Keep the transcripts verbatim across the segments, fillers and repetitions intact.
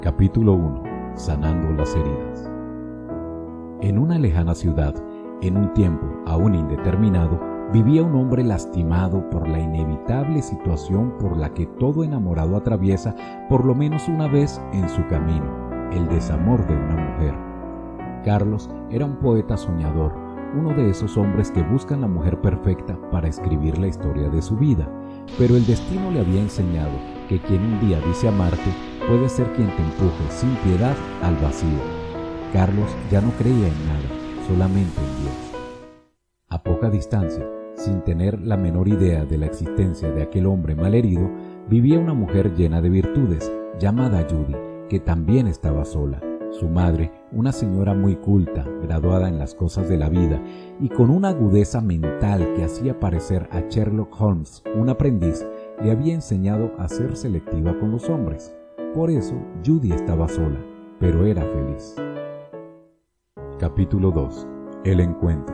Capítulo uno. Sanando las heridas. En una lejana ciudad, en un tiempo aún indeterminado, vivía un hombre lastimado por la inevitable situación por la que todo enamorado atraviesa por lo menos una vez en su camino, el desamor de una mujer. Carlos era un poeta soñador, uno de esos hombres que buscan la mujer perfecta para escribir la historia de su vida, pero el destino le había enseñado que quien un día dice amarte puede ser quien te empuje sin piedad al vacío. Carlos ya no creía en nada, solamente en Dios. A poca distancia, sin tener la menor idea de la existencia de aquel hombre malherido, vivía una mujer llena de virtudes, llamada Judy, que también estaba sola. Su madre, una señora muy culta, graduada en las cosas de la vida y con una agudeza mental que hacía parecer a Sherlock Holmes un aprendiz, le había enseñado a ser selectiva con los hombres. Por eso, Judy estaba sola, pero era feliz. Capítulo dos. El encuentro.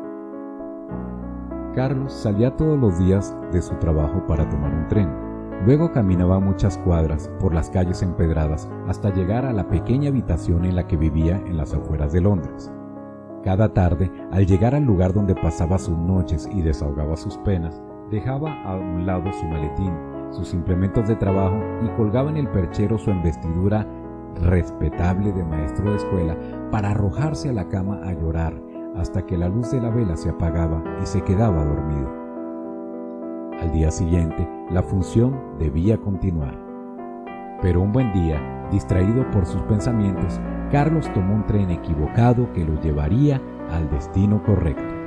Carlos salía todos los días de su trabajo para tomar un tren. Luego caminaba muchas cuadras por las calles empedradas hasta llegar a la pequeña habitación en la que vivía en las afueras de Londres. Cada tarde, al llegar al lugar donde pasaba sus noches y desahogaba sus penas, dejaba a un lado su maletín, sus implementos de trabajo y colgaba en el perchero su investidura respetable de maestro de escuela para arrojarse a la cama a llorar hasta que la luz de la vela se apagaba y se quedaba dormido. Al día siguiente, la función debía continuar. Pero un buen día, distraído por sus pensamientos, Carlos tomó un tren equivocado que lo llevaría al destino correcto.